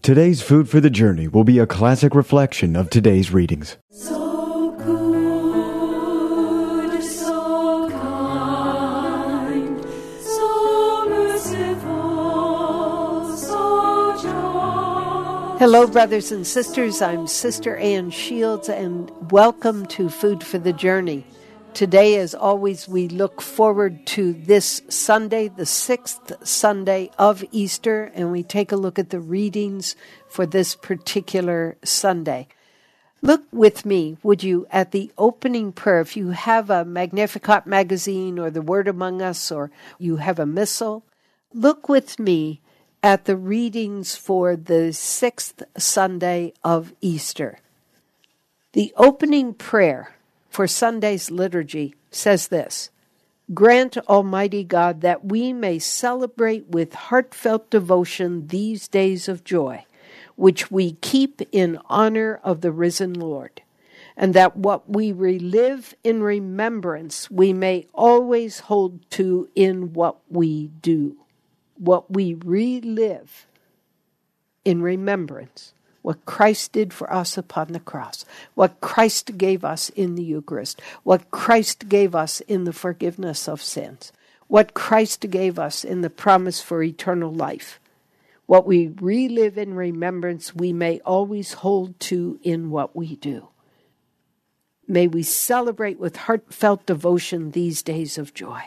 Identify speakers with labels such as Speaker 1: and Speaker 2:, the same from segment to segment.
Speaker 1: Today's Food for the Journey will be a classic reflection of today's readings.
Speaker 2: So good, so kind, so merciful, so just.
Speaker 3: Hello, brothers and sisters. I'm Sister Ann Shields, and welcome to Food for the Journey. Today, as always, we look forward to this Sunday, the 6th Sunday of Easter, and we take a look at the readings for this particular Sunday. Look with me, would you, at the opening prayer. If you have a Magnificat magazine or the Word Among Us, or you have a missal, look with me at the readings for the 6th Sunday of Easter. The opening prayer for Sunday's liturgy says this: "Grant, Almighty God, that we may celebrate with heartfelt devotion these days of joy, which we keep in honor of the risen Lord, and that what we relive in remembrance we may always hold to in what we do." What we relive in remembrance, what Christ did for us upon the cross, what Christ gave us in the Eucharist, what Christ gave us in the forgiveness of sins, what Christ gave us in the promise for eternal life. What we relive in remembrance, we may always hold to in what we do. May we celebrate with heartfelt devotion these days of joy.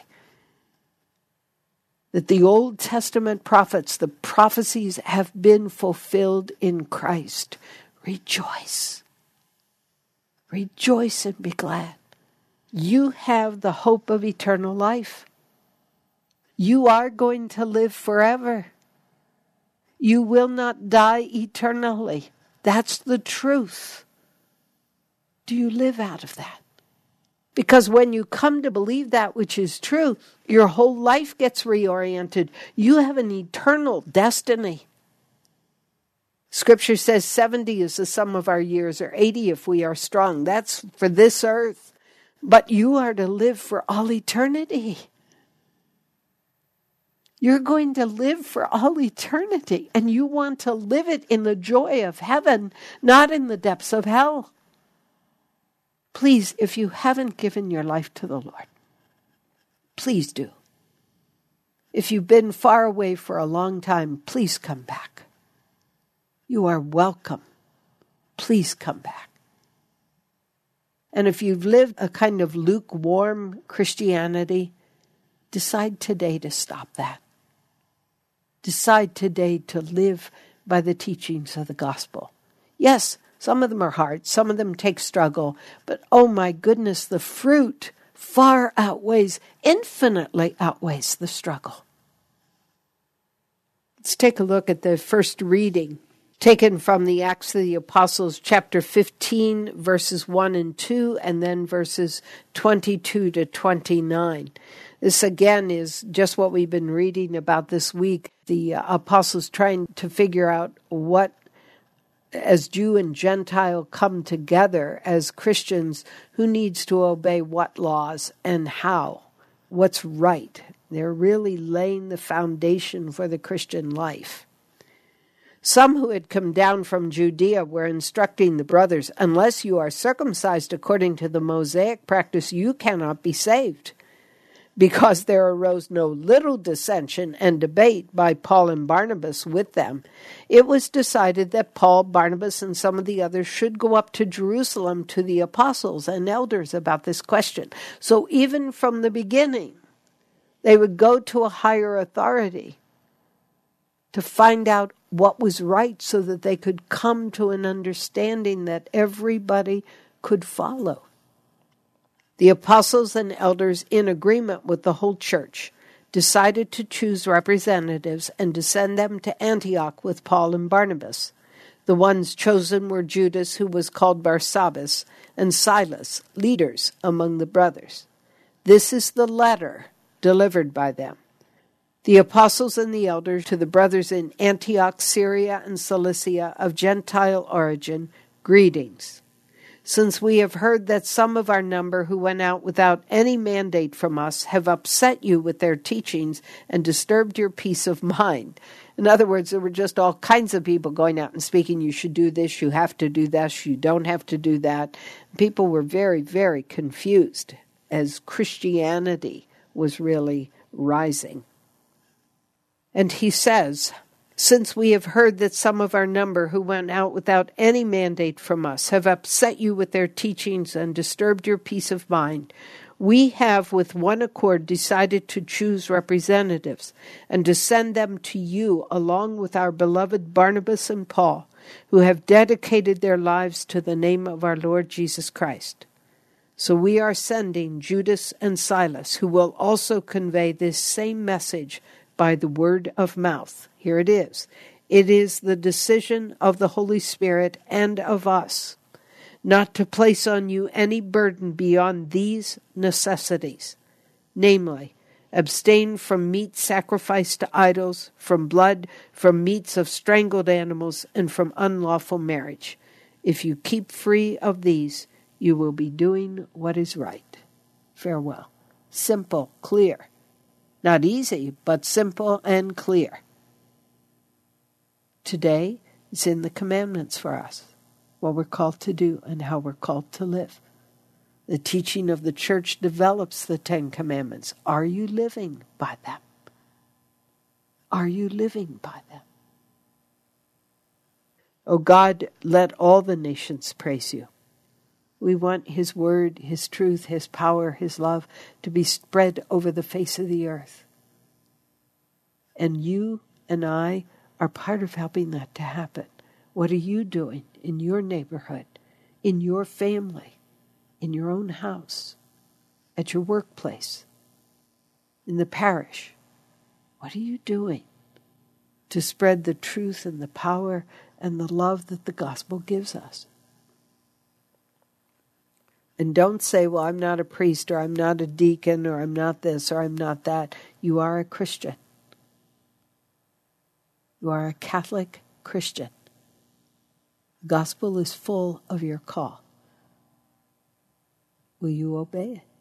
Speaker 3: That the Old Testament prophets, the prophecies have been fulfilled in Christ. Rejoice. Rejoice and be glad. You have the hope of eternal life. You are going to live forever. You will not die eternally. That's the truth. Do you live out of that? Because when you come to believe that which is true, your whole life gets reoriented. You have an eternal destiny. Scripture says 70 is the sum of our years, or 80 if we are strong. That's for this earth. But you are to live for all eternity. You're going to live for all eternity, and you want to live it in the joy of heaven, not in the depths of hell. Please, if you haven't given your life to the Lord, please do. If you've been far away for a long time, please come back. You are welcome. Please come back. And if you've lived a kind of lukewarm Christianity, decide today to stop that. Decide today to live by the teachings of the gospel. Yes, some of them are hard, some of them take struggle, but oh my goodness, the fruit far infinitely outweighs the struggle. Let's take a look at the first reading, taken from the Acts of the Apostles, chapter 15, verses 1 and 2, and then verses 22 to 29. This again is just what we've been reading about this week. The apostles trying to figure out what, as Jew and Gentile come together as Christians, who needs to obey what laws and how, what's right. They're really laying the foundation for the Christian life. Some who had come down from Judea were instructing the brothers, "Unless you are circumcised according to the Mosaic practice, you cannot be saved." Because there arose no little dissension and debate by Paul and Barnabas with them, it was decided that Paul, Barnabas, and some of the others should go up to Jerusalem to the apostles and elders about this question. So even from the beginning, they would go to a higher authority to find out what was right so that they could come to an understanding that everybody could follow. The apostles and elders, in agreement with the whole church, decided to choose representatives and to send them to Antioch with Paul and Barnabas. The ones chosen were Judas, who was called Barsabbas, and Silas, leaders among the brothers. This is the letter delivered by them. The apostles and the elders to the brothers in Antioch, Syria, and Cilicia of Gentile origin, greetings. Since we have heard that some of our number who went out without any mandate from us have upset you with their teachings and disturbed your peace of mind, In other words, there were just all kinds of people going out and speaking, you should do this, you have to do this, you don't have to do that. People were very, very confused as Christianity was really rising. And he says, since we have heard that some of our number who went out without any mandate from us have upset you with their teachings and disturbed your peace of mind, we have with one accord decided to choose representatives and to send them to you along with our beloved Barnabas and Paul, who have dedicated their lives to the name of our Lord Jesus Christ. So we are sending Judas and Silas, who will also convey this same message by the word of mouth. Here it is. It is the decision of the Holy Spirit and of us not to place on you any burden beyond these necessities, namely, abstain from meat sacrificed to idols, from blood, from meats of strangled animals, and from unlawful marriage. If you keep free of these, you will be doing what is right. Farewell. Simple, clear. Not easy, but simple and clear. Today, it's in the commandments for us, what we're called to do and how we're called to live. The teaching of the church develops the 10 Commandments. Are you living by them? Are you living by them? O God, let all the nations praise you. We want his word, his truth, his power, his love to be spread over the face of the earth. And you and I are part of helping that to happen. What are you doing in your neighborhood, in your family, in your own house, at your workplace, in the parish? What are you doing to spread the truth and the power and the love that the gospel gives us? And don't say, well, I'm not a priest, or I'm not a deacon, or I'm not this, or I'm not that. You are a Christian. You are a Catholic Christian. The gospel is full of your call. Will you obey it?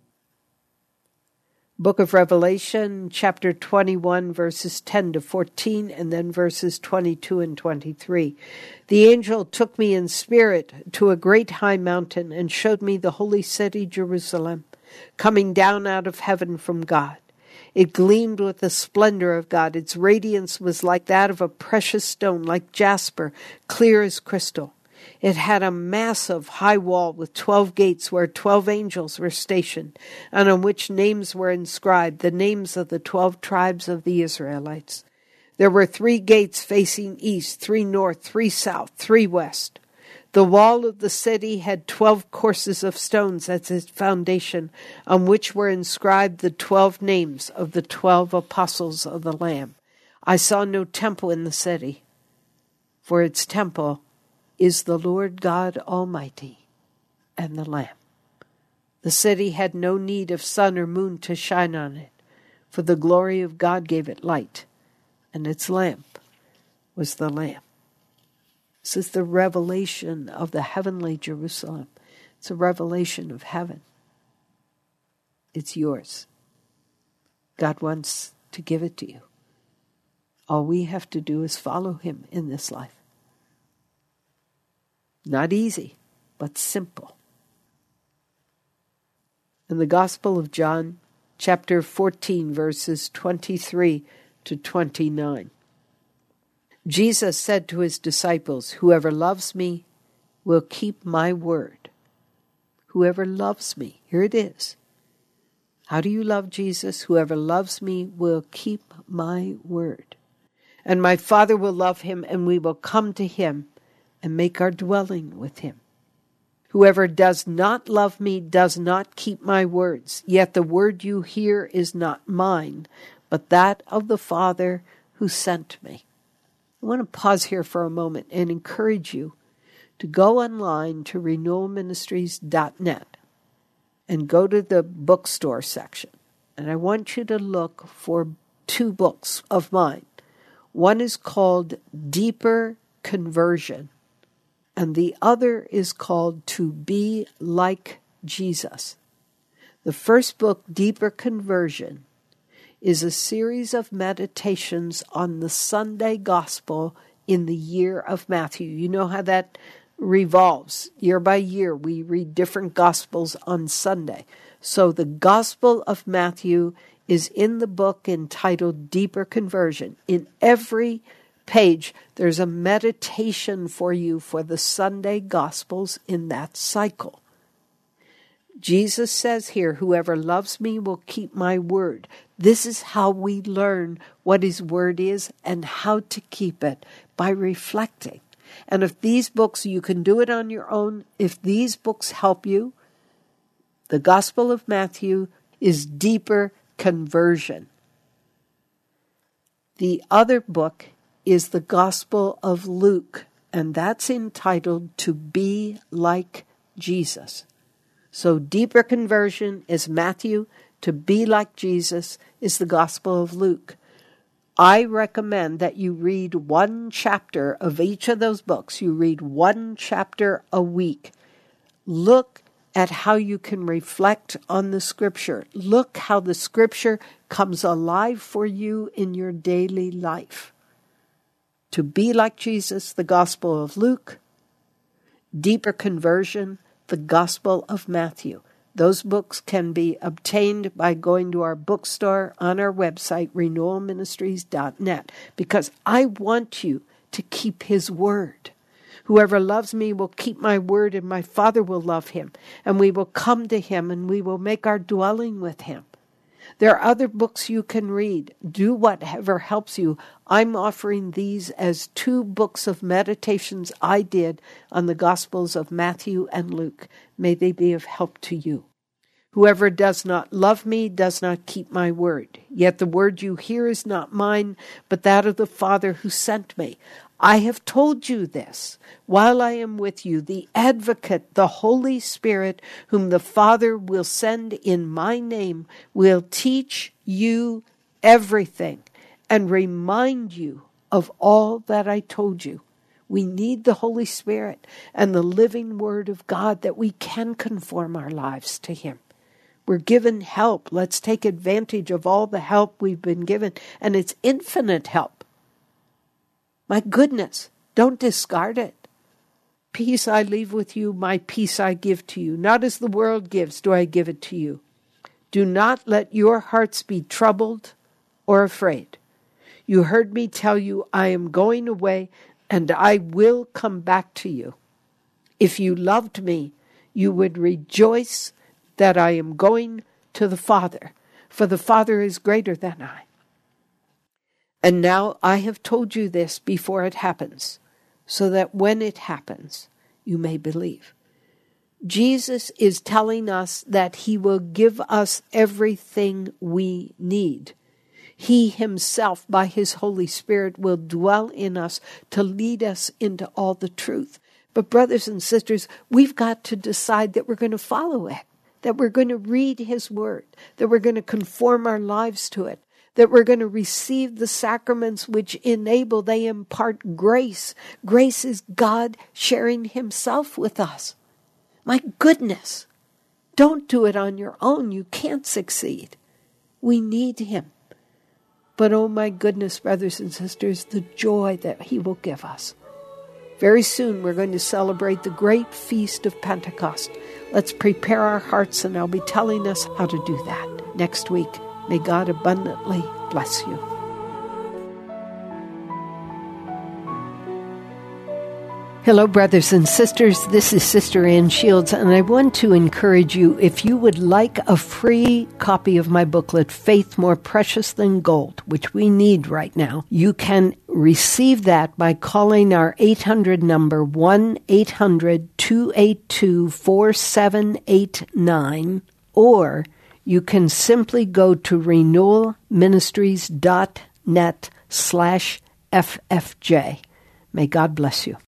Speaker 3: Book of Revelation, chapter 21, verses 10 to 14, and then verses 22 and 23. The angel took me in spirit to a great high mountain and showed me the holy city, Jerusalem, coming down out of heaven from God. It gleamed with the splendor of God. Its radiance was like that of a precious stone, like jasper, clear as crystal. It had a massive high wall with 12 gates where 12 angels were stationed, and on which names were inscribed, the names of the 12 tribes of the Israelites. There were 3 gates facing east, 3 north, 3 south, 3 west. The wall of the city had 12 courses of stones as its foundation, on which were inscribed the 12 names of the 12 apostles of the Lamb. I saw no temple in the city, for its temple is the Lord God Almighty and the Lamb. The city had no need of sun or moon to shine on it, for the glory of God gave it light, and its lamp was the Lamb. This is the revelation of the heavenly Jerusalem. It's a revelation of heaven. It's yours. God wants to give it to you. All we have to do is follow him in this life. Not easy, but simple. In the Gospel of John, chapter 14, verses 23 to 29. Jesus said to his disciples, whoever loves me will keep my word. Whoever loves me, here it is. How do you love Jesus? Whoever loves me will keep my word. And my Father will love him, and we will come to him and make our dwelling with him. Whoever does not love me does not keep my words. Yet the word you hear is not mine, but that of the Father who sent me. I want to pause here for a moment and encourage you to go online to renewalministries.net and go to the bookstore section. And I want you to look for 2 books of mine. One is called Deeper Conversion, and the other is called To Be Like Jesus. The first book, Deeper Conversion, is a series of meditations on the Sunday Gospel in the year of Matthew. You know how that revolves. Year by year, we read different Gospels on Sunday. So the Gospel of Matthew is in the book entitled Deeper Conversion. In every page, there's a meditation for you for the Sunday Gospels in that cycle. Jesus says here, whoever loves me will keep my word. This is how we learn what his word is and how to keep it, by reflecting. And if these books, you can do it on your own. If these books help you, the Gospel of Matthew is Deeper Conversion. The other book is the Gospel of Luke, and that's entitled To Be Like Jesus. So Deeper Conversion is Matthew. To Be Like Jesus is the Gospel of Luke. I recommend that you read one chapter of each of those books. You read one chapter a week. Look at how you can reflect on the Scripture. Look how the Scripture comes alive for you in your daily life. To Be Like Jesus, the Gospel of Luke. Deeper Conversion, the Gospel of Matthew. Those books can be obtained by going to our bookstore on our website, renewalministries.net, because I want you to keep his word. Whoever loves me will keep my word, and my Father will love him, and we will come to him, and we will make our dwelling with him. There are other books you can read. Do whatever helps you. I'm offering these as 2 books of meditations I did on the Gospels of Matthew and Luke. May they be of help to you. Whoever does not love me does not keep my word. Yet the word you hear is not mine, but that of the Father who sent me. I have told you this while I am with you, the Advocate, the Holy Spirit, whom the Father will send in my name, will teach you everything and remind you of all that I told you. We need the Holy Spirit and the living Word of God that we can conform our lives to him. We're given help. Let's take advantage of all the help we've been given, and it's infinite help. My goodness, don't discard it. Peace I leave with you, my peace I give to you. Not as the world gives do I give it to you. Do not let your hearts be troubled or afraid. You heard me tell you I am going away, and I will come back to you. If you loved me, you would rejoice that I am going to the Father, for the Father is greater than I. And now I have told you this before it happens, so that when it happens, you may believe. Jesus is telling us that he will give us everything we need. He himself, by his Holy Spirit, will dwell in us to lead us into all the truth. But brothers and sisters, we've got to decide that we're going to follow it, that we're going to read his word, that we're going to conform our lives to it, that we're going to receive the sacraments which enable, they impart grace. Grace is God sharing himself with us. My goodness, don't do it on your own. You can't succeed. We need him. But oh my goodness, brothers and sisters, the joy that he will give us. Very soon we're going to celebrate the great feast of Pentecost. Let's prepare our hearts, and I'll be telling us how to do that next week. May God abundantly bless you. Hello, brothers and sisters. This is Sister Ann Shields, and I want to encourage you, if you would like a free copy of my booklet, Faith More Precious Than Gold, which we need right now, you can receive that by calling our 800 number, 1-800-282-4789, or you can simply go to renewalministries.net/FFJ. May God bless you.